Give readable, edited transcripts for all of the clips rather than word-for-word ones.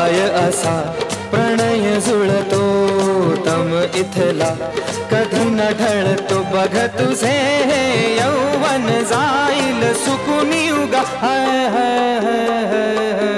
काय असा प्रणय जुळतो तम इथला, कधी न ढळतो बघ तुझे यौवन, जाईल सुकुनी उगा हाय हाय हाय हाय.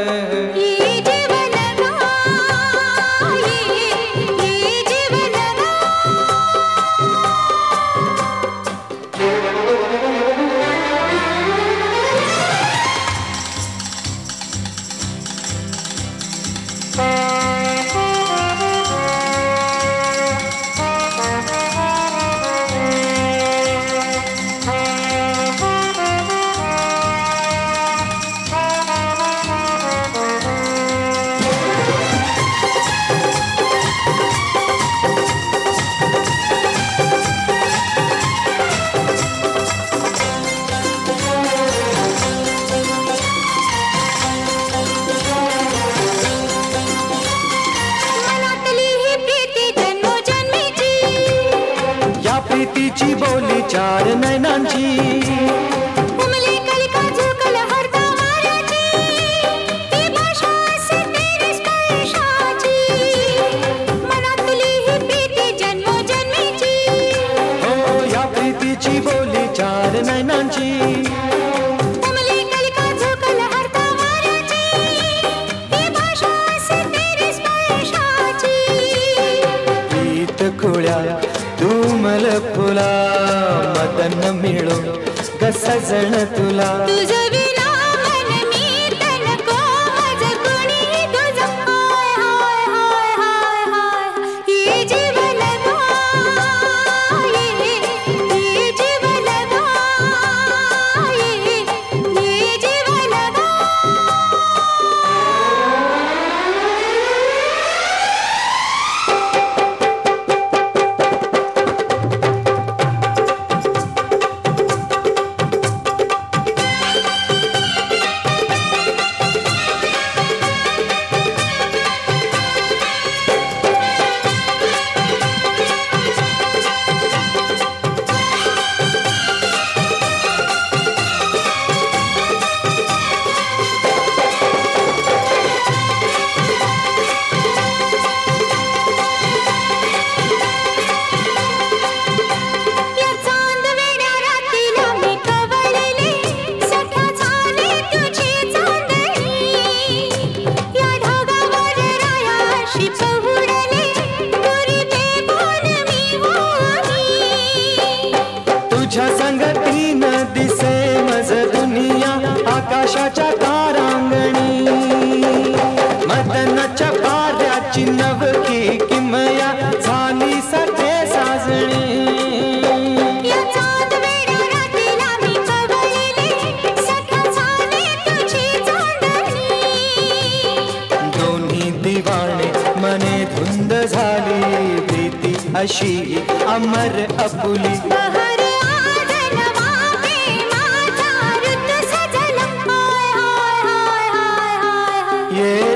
प्रीतीची बोली चार नैनांची, उमले कलिका झुकल हरता वाऱ्याची, ती भाषा असे तेरे स्पर्शाची, मनातली ही प्रीती जन्मोजन्मीची. हो या प्रीतीची बोली चार नैनांची, उमले कलिका झुकल हरता वाऱ्याची, ती भाषा असे तेरे स्पर्शाची. प्रीत खुळ्या तुमल फुला, मदन मिळो ग सजण तुला. तुझं विना मन मी तनको, माझं कोणी तुझं हाय हाय हाय हाय हाय. ये जीवन गा, ये जीवन गा, ये जीवन गा. तुझ्या संगतीन दिसे मज दुनिया आकाशाच्या तारांगणी, मदनाच्या पाऱ्याची नवकी किमया झाली सखे साजणी. या चांद वेड्या रात्रीला मी कवळले, सख्या झाले तुझी चांदणी. दोन्ही दिवाणे मने धुंद झाली, प्रीती अशी अमर अपुली. बहर आजन मागे माझा ऋतू सजला, हाय हाय हाय हाय हाय. ये